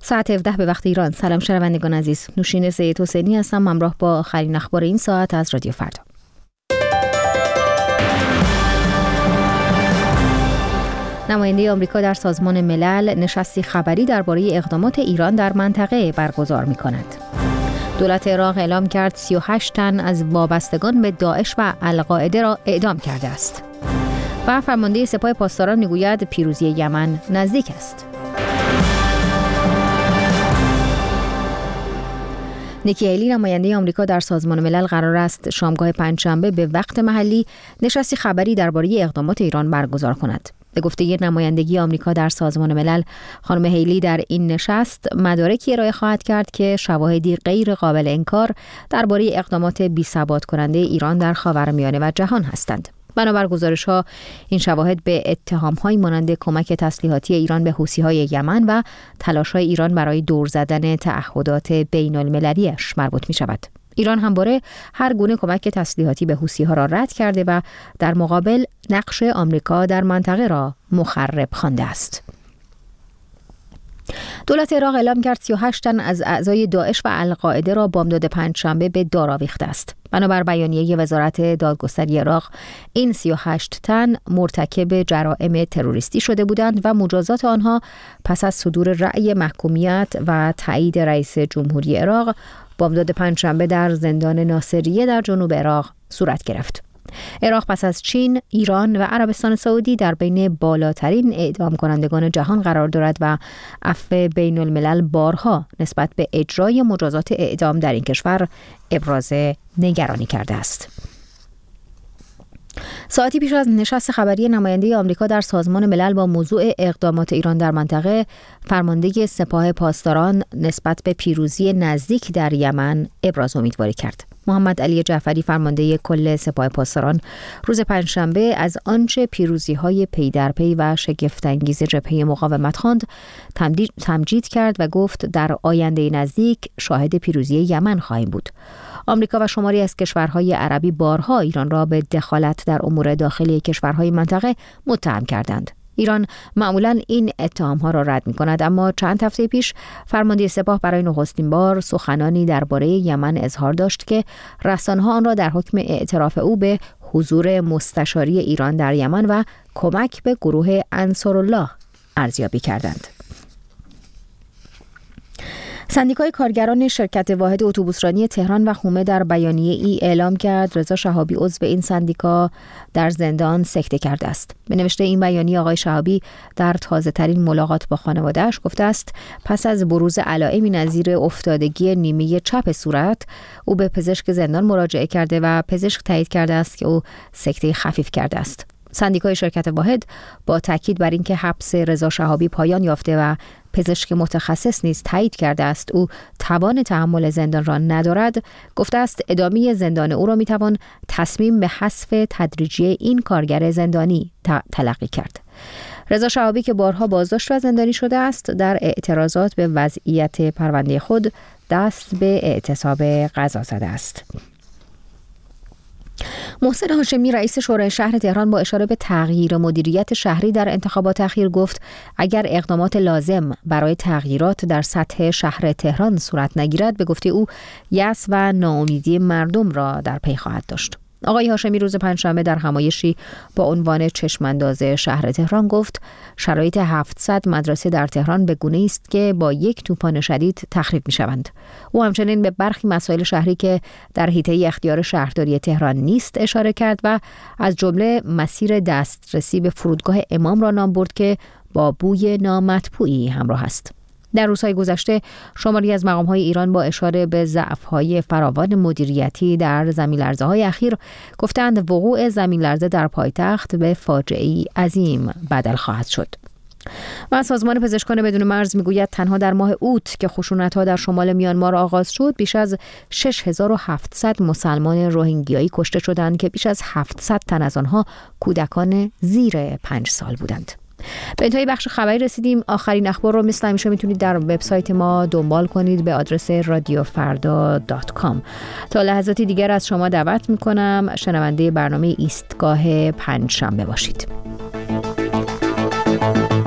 ساعت 17 به وقت ایران. سلام شنوندگان عزیز، نوشین سید حسینی هستم، همراه با آخرین اخبار این ساعت از رادیو فردا. نماینده آمریکا در سازمان ملل نشستی خبری درباره اقدامات ایران در منطقه برگزار می‌کند. دولت عراق اعلام کرد 38 تن از وابستگان به داعش و القاعده را اعدام کرده است. و فرمانده سپاه پاسداران میگوید پیروزی یمن نزدیک است. نیکی هیلی، نماینده آمریکا در سازمان ملل، قرار است شامگاه پنجشنبه به وقت محلی نشستی خبری درباره اقدامات ایران برگزار کند. به گفته نمایندگی آمریکا در سازمان ملل، خانم هیلی در این نشست مدارکی ارائه خواهد کرد که شواهدی غیر قابل انکار درباره اقدامات بی‌ثبات کننده ایران در خاورمیانه و جهان هستند. بنابر گزارش‌ها، این شواهد به اتهام‌های مانند کمک تسلیحاتی ایران به حوثی‌های یمن و تلاش‌های ایران برای دور زدن تعهدات بین‌المللی‌اش مربوط می‌شود. ایران همواره هر گونه کمک تسلیحاتی به حوثی‌ها را رد کرده و در مقابل نقش آمریکا در منطقه را مخرب خوانده است. دولت عراق اعلام کرد 38 تن از اعضای داعش و القاعده را بامداد پنجشنبه به دار آویخته است. بنابر بیانیه وزارت دادگستری عراق، این 38 تن مرتکب جرائم تروریستی شده بودند و مجازات آنها پس از صدور رأی محکومیت و تایید رئیس جمهوری عراق بامداد پنجشنبه در زندان ناصریه در جنوب عراق صورت گرفت. عراق پس از چین، ایران و عربستان سعودی در بین بالاترین اعدام کنندگان جهان قرار دارد و عفو بین الملل بارها نسبت به اجرای مجازات اعدام در این کشور ابراز نگرانی کرده است. ساعتی پیش از نشست خبری نماینده آمریکا در سازمان ملل با موضوع اقدامات ایران در منطقه، فرمانده سپاه پاسداران نسبت به پیروزی نزدیک در یمن ابراز امیدواری کرد. محمد علی جعفری، فرمانده کل سپاه پاسداران، روز پنجشنبه از آنچه پیروزی‌های پی در پی و شگفت‌انگیز جبهه مقاومت خواند تمجید کرد و گفت در آینده نزدیک شاهد پیروزی یمن خواهیم بود. آمریکا و شماری از کشورهای عربی بارها ایران را به دخالت در امور داخلی کشورهای منطقه متهم کردند. ایران معمولاً این اتهام‌ها را رد می‌کند، اما چند هفته پیش فرمانده سپاه برای نخستین بار سخنانی درباره یمن اظهار داشت که رسانه‌ها آن را در حکم اعتراف او به حضور مستشاری ایران در یمن و کمک به گروه انصارالله ارزیابی کردند. سندیکای کارگران شرکت واحد اتوبوسرانی تهران و خومه در بیانیه ای اعلام کرد رضا شهابی، عضو این سندیکا، در زندان سکته کرده است. به نوشته این بیانیه، آقای شهابی در تازه ترین ملاقات با خانواده‌اش گفته است پس از بروز علائمی نظیر افتادگی نیمه چپ صورت، او به پزشک زندان مراجعه کرده و پزشک تایید کرده است که او سکته خفیف کرده است. سندیکای شرکت واحد با تاکید بر اینکه حبس رضا شهابی پایان یافته و پزشک متخصص نیز تایید کرده است او توان تحمل زندان را ندارد، گفته است ادامه زندان او را میتوان تصمیم به حذف تدریجی این کارگر زندانی تلقی کرد. رضا شهابی که بارها بازداشت و زندانی شده است، در اعتراضات به وضعیت پرونده خود دست به اعتصاب قضا زده است. محسن هاشمی، رئیس شورای شهر تهران، با اشاره به تغییر مدیریت شهری در انتخابات اخیر گفت اگر اقدامات لازم برای تغییرات در سطح شهر تهران صورت نگیرد، به گفته او یأس و ناامیدی مردم را در پی خواهد داشت. آقای هاشمی روز پنجشنبه در همایشی با عنوان چشمانداز شهر تهران گفت شرایط 700 مدرسه در تهران به گونه‌ای است که با یک طوفان شدید تخریب می‌شوند. او همچنین به برخی مسائل شهری که در حیطه اختیار شهرداری تهران نیست اشاره کرد و از جمله مسیر دسترسی به فرودگاه امام را نام برد که با بوی نامطبوعی همراه است. در روزهای گذشته شماری از مقام‌های ایران با اشاره به ضعف‌های فراوان مدیریتی در زمین‌لرزه‌های اخیر گفتند وقوع زمین‌لرزه در پایتخت به فاجعه‌ای عظیم بدل خواهد شد. و سازمان پزشکان بدون مرز میگوید تنها در ماه اوت که خشونت‌ها در شمال میانمار آغاز شد، بیش از 6700 مسلمان روهینگیایی کشته شدند که بیش از 700 تن از آنها کودکان زیر 5 سال بودند. به انتهای بخش خبری رسیدیم. آخرین اخبار رو مثل همیشه میتونید در وبسایت ما دنبال کنید به آدرس radiofarda.com. تا لحظاتی دیگر از شما دعوت میکنم شنونده برنامه ایستگاه پنجشنبه باشید.